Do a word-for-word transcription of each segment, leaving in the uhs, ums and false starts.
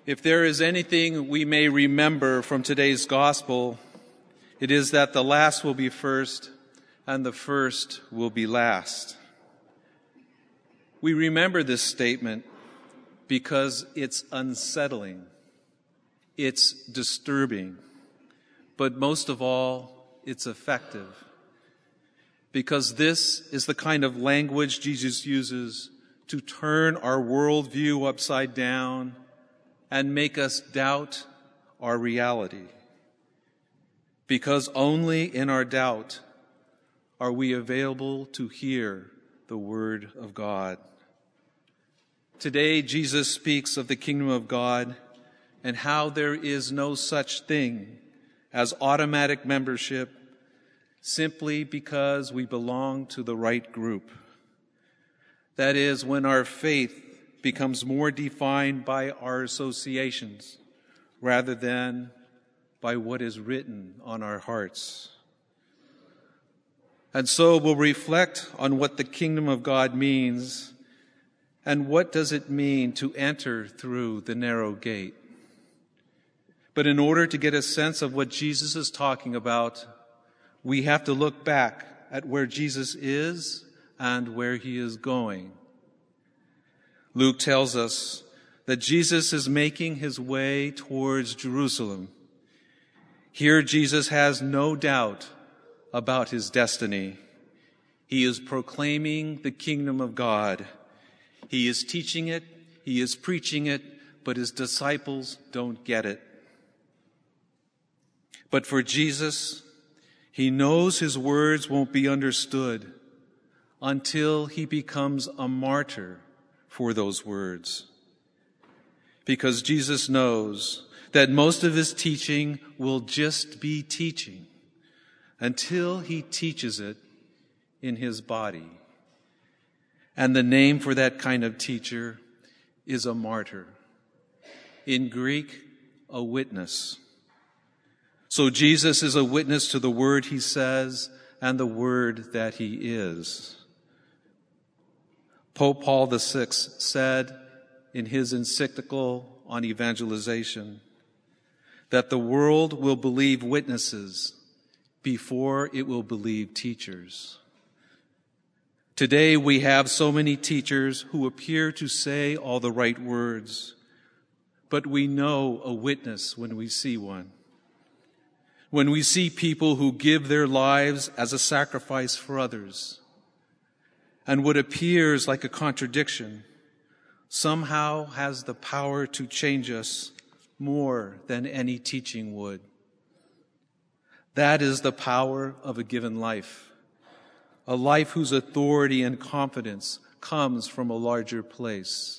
If there is anything we may remember from today's gospel, it is that the last will be first and the first will be last. We remember this statement because it's unsettling, it's disturbing, but most of all, it's effective. Because this is the kind of language Jesus uses to turn our worldview upside down and make us doubt our reality. Because only in our doubt are we available to hear the word of God. Today, Jesus speaks of the kingdom of God and how there is no such thing as automatic membership simply because we belong to the right group. That is, when our faith becomes more defined by our associations rather than by what is written on our hearts. And so we'll reflect on what the kingdom of God means and what does it mean to enter through the narrow gate. But in order to get a sense of what Jesus is talking about, we have to look back at where Jesus is and where he is going. Luke tells us that Jesus is making his way towards Jerusalem. Here Jesus has no doubt about his destiny. He is proclaiming the kingdom of God. He is teaching it, he is preaching it, but his disciples don't get it. But for Jesus, he knows his words won't be understood until he becomes a martyr for those words. Because Jesus knows that most of his teaching will just be teaching until he teaches it in his body. And the name for that kind of teacher is a martyr. In Greek, a witness. So Jesus is a witness to the word he says and the word that he is. Pope Paul the Sixth said in his encyclical on evangelization that the world will believe witnesses before it will believe teachers. Today we have so many teachers who appear to say all the right words, but we know a witness when we see one. When we see people who give their lives as a sacrifice for others, and what appears like a contradiction somehow has the power to change us more than any teaching would. That is the power of a given life, a life whose authority and confidence comes from a larger place.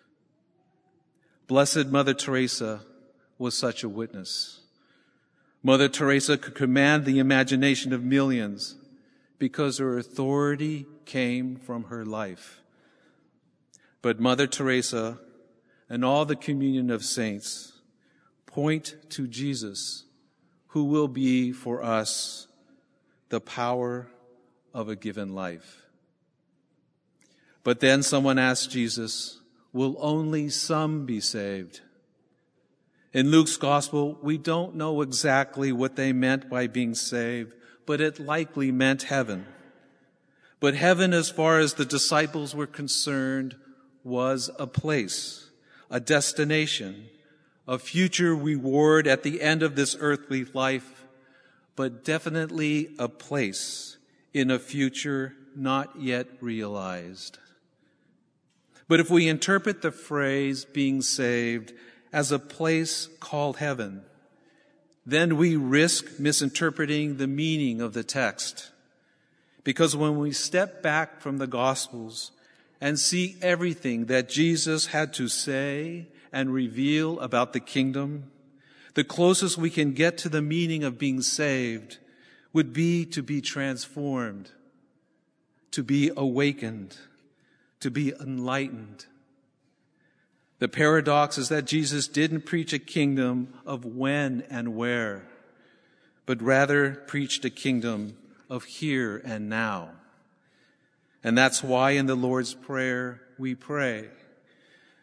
Blessed Mother Teresa was such a witness. Mother Teresa could command the imagination of millions because her authority came from her life. But Mother Teresa and all the communion of saints point to Jesus, who will be for us the power of a given life. But then someone asked Jesus, will only some be saved? In Luke's gospel, we don't know exactly what they meant by being saved, but it likely meant heaven. But heaven, as far as the disciples were concerned, was a place, a destination, a future reward at the end of this earthly life, but definitely a place in a future not yet realized. But if we interpret the phrase being saved as a place called heaven, then we risk misinterpreting the meaning of the text. Because when we step back from the Gospels and see everything that Jesus had to say and reveal about the kingdom, the closest we can get to the meaning of being saved would be to be transformed, to be awakened, to be enlightened. The paradox is that Jesus didn't preach a kingdom of when and where, but rather preached a kingdom of here and now. And that's why in the Lord's Prayer we pray,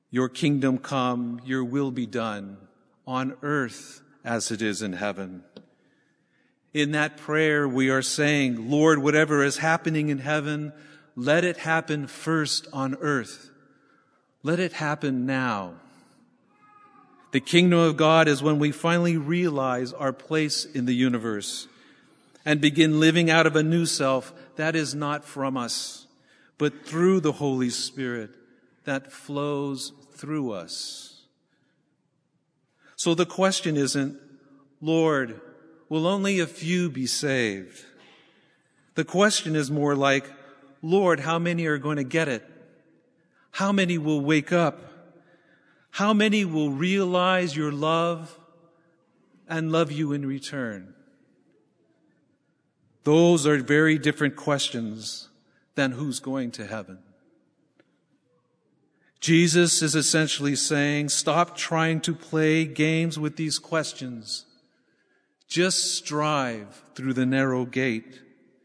Your kingdom come, your will be done on earth as it is in heaven. In that prayer, we are saying, Lord, whatever is happening in heaven, let it happen first on earth. Let it happen now. The kingdom of God is when we finally realize our place in the universe and begin living out of a new self that is not from us, but through the Holy Spirit that flows through us. So the question isn't, Lord, will only a few be saved? The question is more like, Lord, how many are going to get it? How many will wake up? How many will realize your love and love you in return? Those are very different questions than who's going to heaven. Jesus is essentially saying, stop trying to play games with these questions. Just strive through the narrow gate.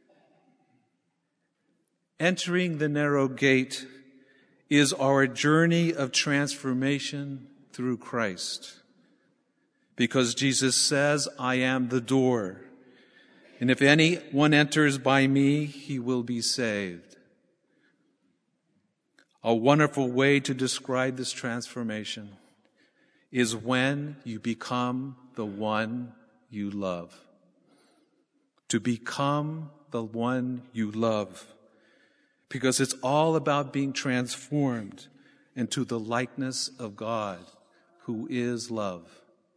Entering the narrow gate is our journey of transformation through Christ. Because Jesus says, I am the door. And if anyone enters by me, he will be saved. A wonderful way to describe this transformation is when you become the one you love. To become the one you love. Because it's all about being transformed into the likeness of God, who is love.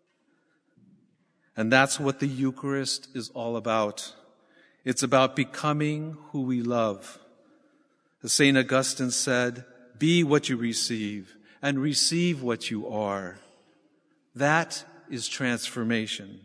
And that's what the Eucharist is all about. It's about becoming who we love. As Saint Augustine said, be what you receive and receive what you are. That is transformation.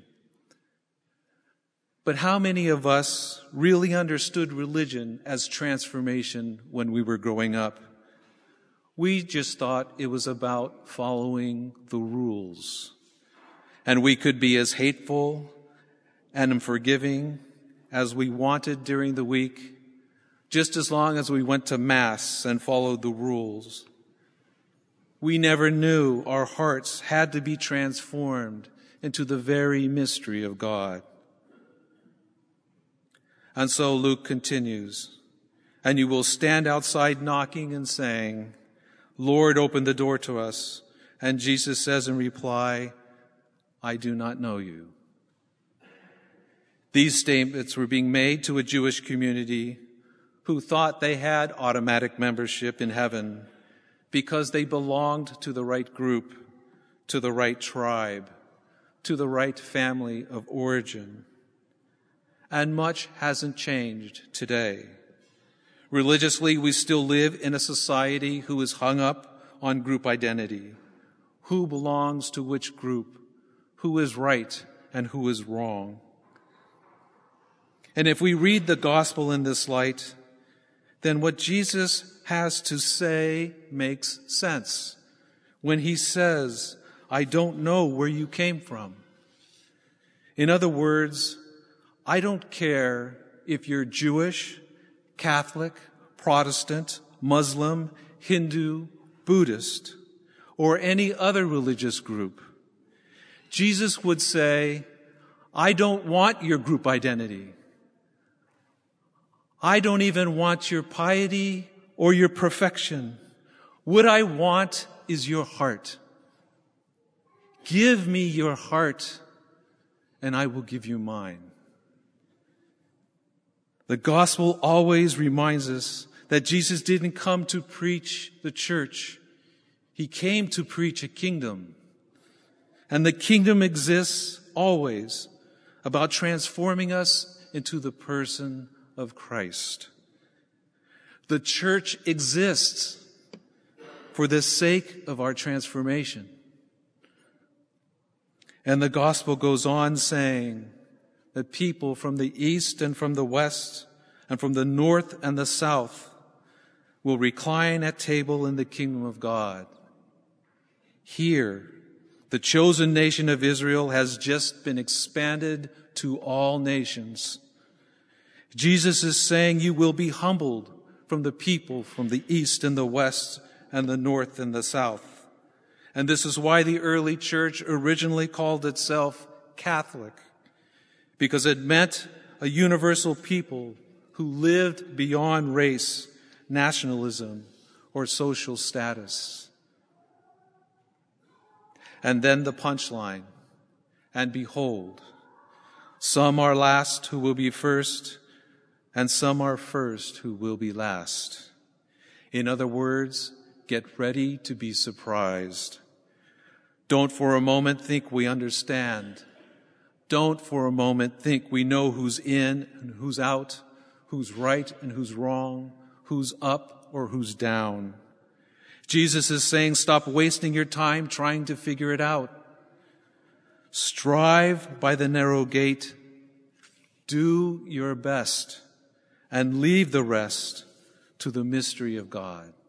But how many of us really understood religion as transformation when we were growing up? We just thought it was about following the rules. And we could be as hateful and unforgiving as we wanted during the week, just as long as we went to Mass and followed the rules. We never knew our hearts had to be transformed into the very mystery of God. And so Luke continues, and you will stand outside knocking and saying, Lord, open the door to us. And Jesus says in reply, I do not know you. These statements were being made to a Jewish community who thought they had automatic membership in heaven because they belonged to the right group, to the right tribe, to the right family of origin. And much hasn't changed today. Religiously, we still live in a society who is hung up on group identity. Who belongs to which group? Who is right and who is wrong? And if we read the gospel in this light, then what Jesus has to say makes sense. When he says, I don't know where you came from. In other words, I don't care if you're Jewish, Catholic, Protestant, Muslim, Hindu, Buddhist, or any other religious group. Jesus would say, I don't want your group identity. I don't even want your piety or your perfection. What I want is your heart. Give me your heart, and I will give you mine. The gospel always reminds us that Jesus didn't come to preach the church. He came to preach a kingdom. And the kingdom exists always about transforming us into the person of Christ. The church exists for the sake of our transformation. And the gospel goes on saying that people from the east and from the west and from the north and the south will recline at table in the kingdom of God. Here, the chosen nation of Israel has just been expanded to all nations. Jesus is saying you will be humbled from the people from the east and the west and the north and the south. And this is why the early church originally called itself Catholic, because it meant a universal people who lived beyond race, nationalism, or social status. And then the punchline, and behold, some are last who will be first, and some are first who will be last. In other words, get ready to be surprised. Don't for a moment think we understand. Don't for a moment think we know who's in and who's out, who's right and who's wrong, who's up or who's down. Jesus is saying, stop wasting your time trying to figure it out. Strive by the narrow gate. Do your best and leave the rest to the mystery of God.